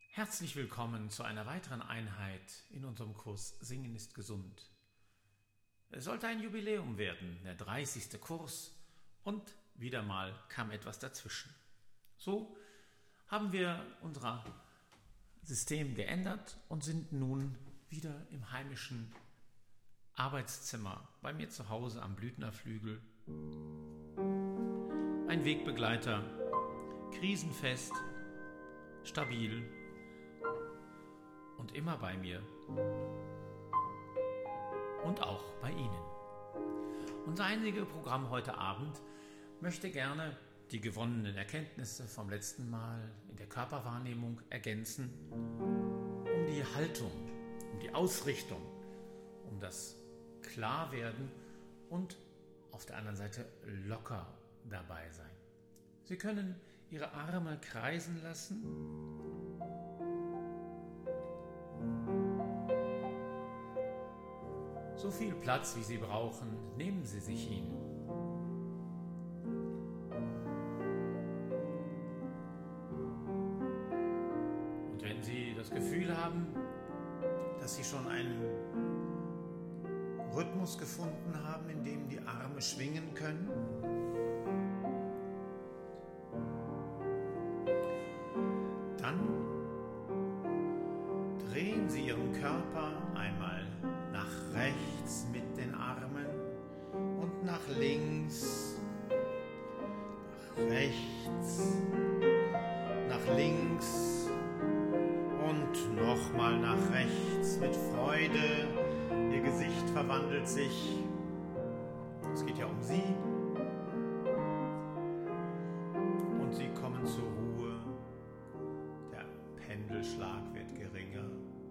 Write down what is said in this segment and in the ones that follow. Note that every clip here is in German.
Herzlich willkommen zu einer weiteren Einheit in unserem Kurs Singen ist gesund. Es sollte ein Jubiläum werden, der 30. Kurs, und wieder mal kam etwas dazwischen. So haben wir unser System geändert und sind nun wieder im heimischen Arbeitszimmer bei mir zu Hause am Blüthnerflügel. Ein Wegbegleiter, krisenfest, stabil und immer bei mir und auch bei Ihnen. Unser einziges Programm heute Abend möchte gerne die gewonnenen Erkenntnisse vom letzten Mal in der Körperwahrnehmung ergänzen, um die Haltung, um die Ausrichtung, um das Klarwerden und auf der anderen Seite locker dabei sein. Sie können Ihre Arme kreisen lassen. So viel Platz, wie Sie brauchen, nehmen Sie sich ihn. Und wenn Sie das Gefühl haben, dass Sie schon einen Rhythmus gefunden haben, in dem die Arme schwingen können, dann drehen Sie Ihren Körper einmal nach rechts mit den Armen und nach links, nach rechts, nach links und nochmal nach rechts mit Freude. Ihr Gesicht verwandelt sich. Es geht ja um Sie. Und Sie kommen zur Ruhe. Der Pendelschlag wird geringer.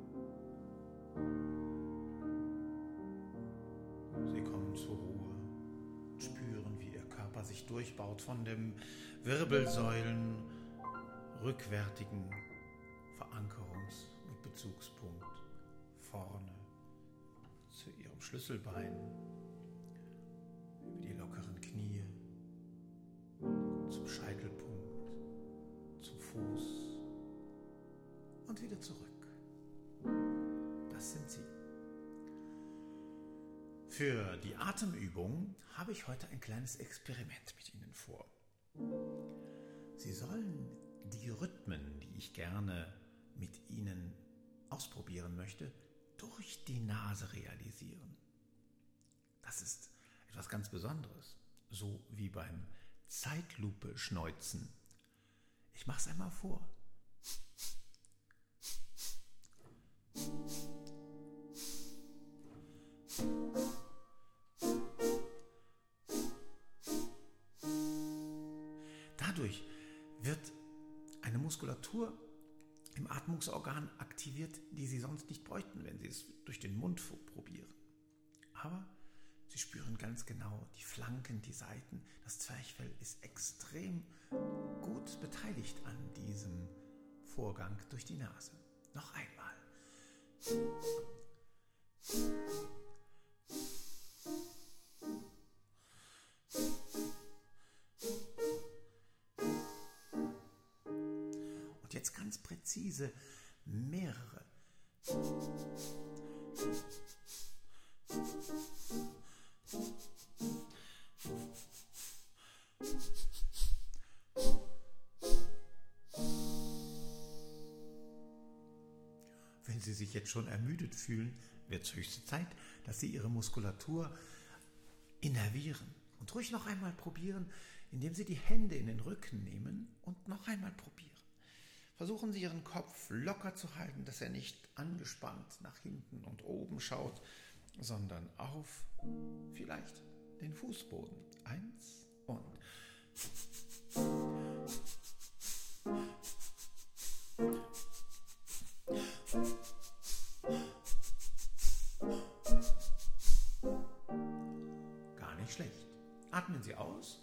Sie kommen zur Ruhe und spüren, wie Ihr Körper sich durchbaut von dem Wirbelsäulen rückwärtigen Verankerungs- und Bezugspunkt vorne zu Ihrem Schlüsselbein, über die lockeren Knie, zum Scheitelpunkt, zum Fuß und wieder zurück. Das sind Sie. Für die Atemübung habe ich heute ein kleines Experiment mit Ihnen vor. Sie sollen die Rhythmen, die ich gerne mit Ihnen ausprobieren möchte, durch die Nase realisieren. Das ist etwas ganz Besonderes, so wie beim Zeitlupe-Schneuzen. Ich mache es einmal vor. Dadurch wird eine Muskulatur im Atmungsorgan aktiviert, die Sie sonst nicht bräuchten, wenn Sie es durch den Mund probieren. Aber Sie spüren ganz genau die Flanken, die Seiten. Das Zwerchfell ist extrem gut beteiligt an diesem Vorgang durch die Nase. Noch einmal. Und jetzt ganz präzise mehrere. Wenn Sie sich jetzt schon ermüdet fühlen, wird es höchste Zeit, dass Sie Ihre Muskulatur innervieren. Und ruhig noch einmal probieren, indem Sie die Hände in den Rücken nehmen und noch einmal probieren. Versuchen Sie Ihren Kopf locker zu halten, dass er nicht angespannt nach hinten und oben schaut, sondern auf vielleicht den Fußboden. 1 und gar nicht schlecht. Atmen Sie aus.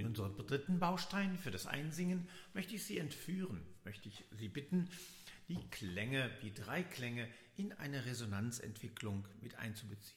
unserem dritten Baustein für das Einsingen möchte ich Sie entführen, möchte ich Sie bitten, die Klänge, die 3 Klänge in eine Resonanzentwicklung mit einzubeziehen.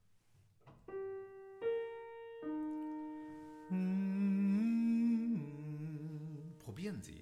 Probieren Sie.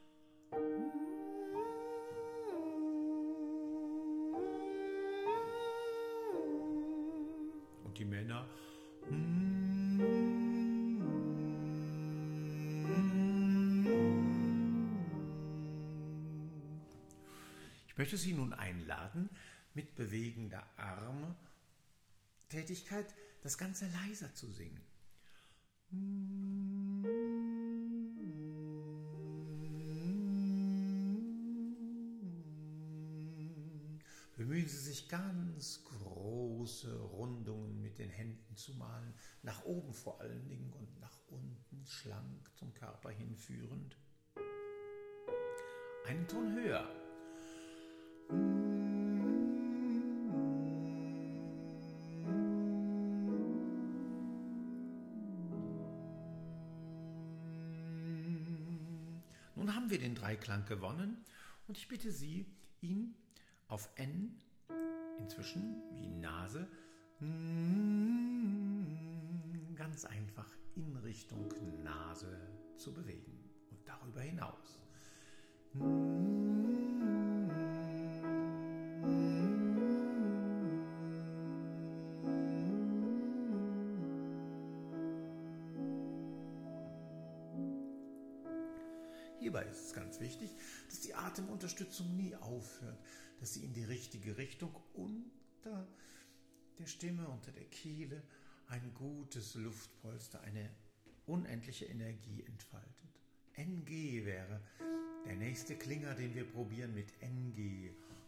Und die Männer. Ich möchte Sie nun einladen, mit bewegender Armtätigkeit das Ganze leiser zu singen. Bemühen Sie sich, ganz große Rundungen mit den Händen zu malen, nach oben vor allen Dingen und nach unten, schlank zum Körper hinführend. Einen Ton höher. Nun haben wir den Dreiklang gewonnen und ich bitte Sie, ihn auf N, inzwischen wie Nase, ganz einfach in Richtung Nase zu bewegen und darüber hinaus. Hierbei ist es ganz wichtig, dass die Atemunterstützung nie aufhört, dass sie in die richtige Richtung unter der Stimme, unter der Kehle ein gutes Luftpolster, eine unendliche Energie entfaltet. NG wäre der nächste Klinger, den wir probieren mit NG.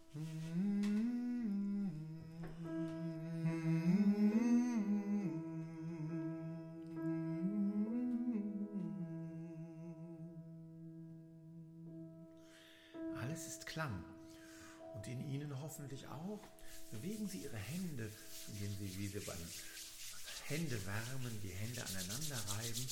Alles ist Klang und in Ihnen hoffentlich auch. Bewegen Sie Ihre Hände, indem Sie wie Sie beim Hände wärmen, die Hände aneinander reiben.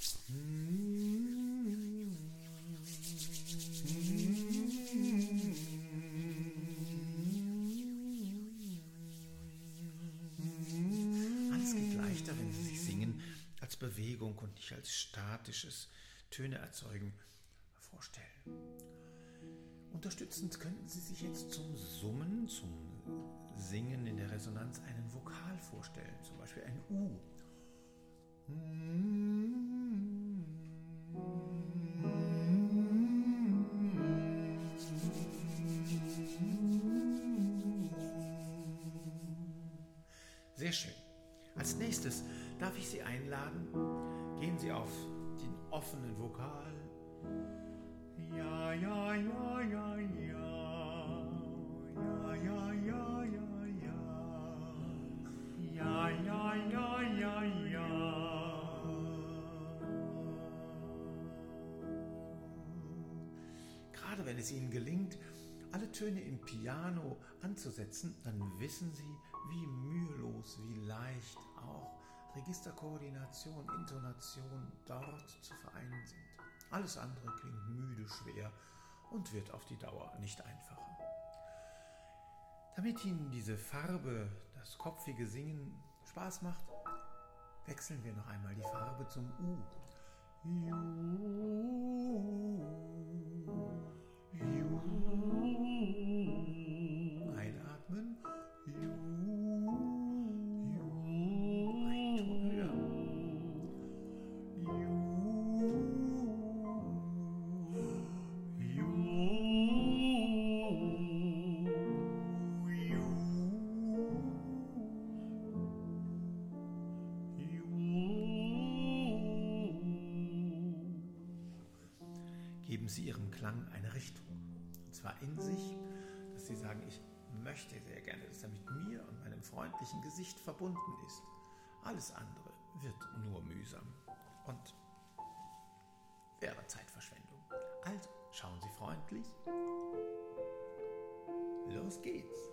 Alles geht leichter, wenn Sie sich singen, als Bewegung und nicht als statisches Töne erzeugen vorstellen. Unterstützend könnten Sie sich jetzt zum Summen, zum Singen in der Resonanz einen Vokal vorstellen, zum Beispiel ein U. Sehr schön. Als nächstes darf ich Sie einladen, gehen Sie auf den offenen Vokal. Ja, ja, ja, ja, ja. Ja, ja, ja, ja, ja. Ja, ja, ja, ja, ja. Gerade wenn es Ihnen gelingt, alle Töne im Piano anzusetzen, dann wissen Sie, wie mühelos, wie leicht auch Registerkoordination, Intonation dort zu vereinen sind. Alles andere klingt müde, schwer und wird auf die Dauer nicht einfacher. Damit Ihnen diese Farbe, das kopfige Singen Spaß macht, wechseln wir noch einmal die Farbe zum U. Einatmen. Ein Ton höher. Geben Sie Ihrem Klang eine Richtung. Und zwar in sich, dass Sie sagen, ich möchte sehr gerne, dass er mit mir und meinem freundlichen Gesicht verbunden ist. Alles andere wird nur mühsam und wäre Zeitverschwendung. Also, schauen Sie freundlich. Los geht's.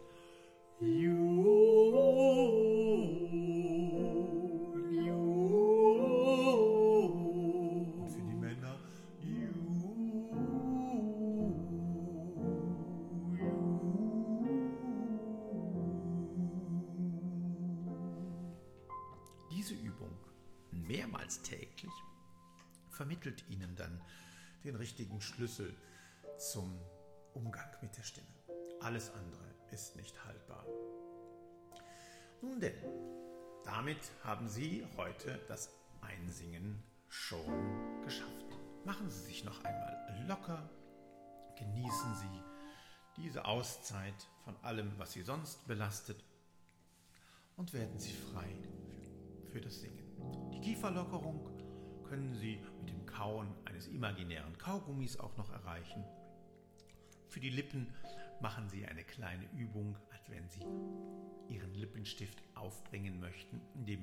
diese Übung mehrmals täglich vermittelt Ihnen dann den richtigen Schlüssel zum Umgang mit der Stimme. Alles andere ist nicht haltbar. Nun denn, damit haben Sie heute das Einsingen schon geschafft. Machen Sie sich noch einmal locker, genießen Sie diese Auszeit von allem, was Sie sonst belastet, und werden Sie frei für das Singen. Die Kieferlockerung können Sie mit dem Kauen eines imaginären Kaugummis auch noch erreichen. Für die Lippen machen Sie eine kleine Übung, als wenn Sie Ihren Lippenstift aufbringen möchten,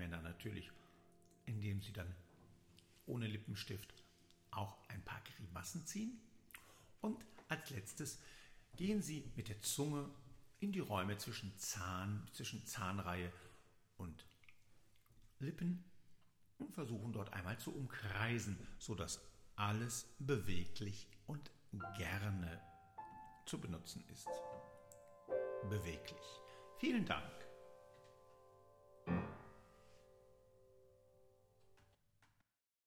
indem Sie dann ohne Lippenstift auch ein paar Grimassen ziehen. Und als letztes gehen Sie mit der Zunge in die Räume zwischen Zahnreihe und Lippen und versuchen dort einmal zu umkreisen, sodass alles beweglich und gerne zu benutzen ist. Beweglich. Vielen Dank.